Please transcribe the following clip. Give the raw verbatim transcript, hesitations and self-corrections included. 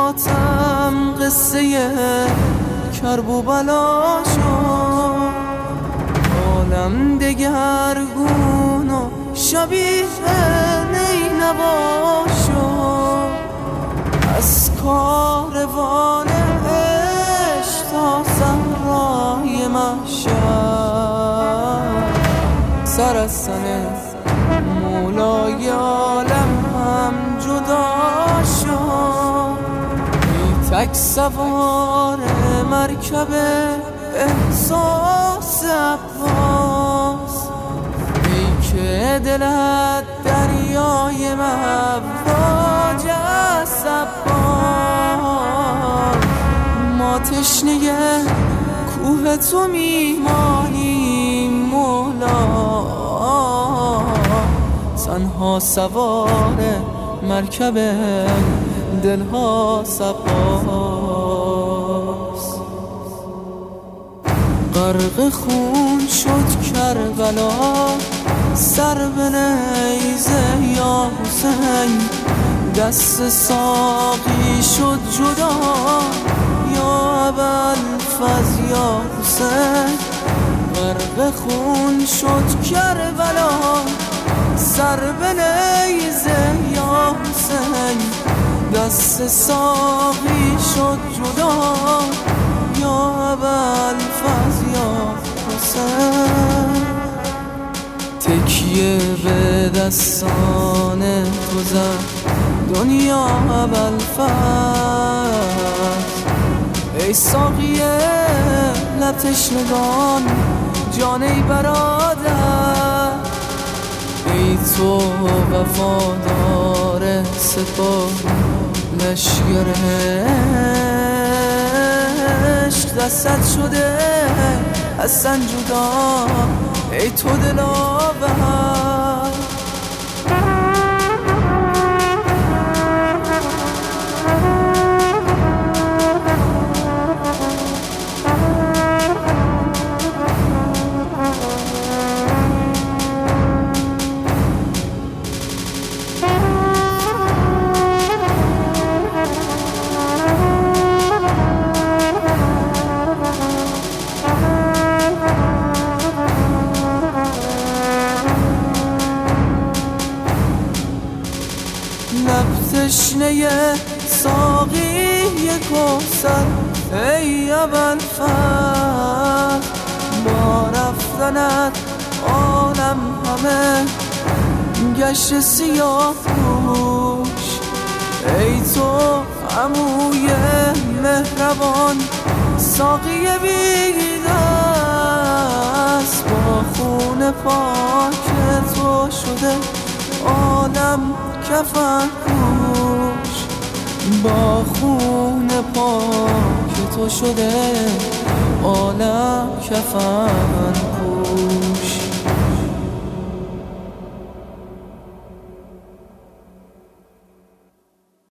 براتم قصه کرب و بلا شد، عالم دگرگون و شبیه نینوا شد. از کاروان عشق تا صحرای محشر، سر از سن مولای عالم هم جدا شد. ای تک سوار مرکب احساس عباس، ای که دلت دریای مواج است عباس. ما تشنه کوه تو میمانیم مولا، تنها سوار مرکب دلها سباس. غرق خون شد کربلا، سر به نیزه یا حسین، دست ساقی شد جدا یا ابوالفضل یا حسین. غرق خون شد کربلا، سر به نیزه یا حسین، دست ساقی شد جدا یا ابوالفضل یا حسین. تکیه به دستان تو زد دنیا ابوالفضل، ای ساقی لب تشنگان جان ای برادر. ای تو وفادار سپاه لشگر عشق، دستت شده حسن جدا ای تو دلاور. لب تشنه ساقی کوثر ای ابوالفضل، با رفتنت عالم همه گشت سیاه پوش. ای تو عموی مهربان ساقی بی دست، با خون پاک تو شده عالم کفن پوش. با خون پاک تو شده عالم کفن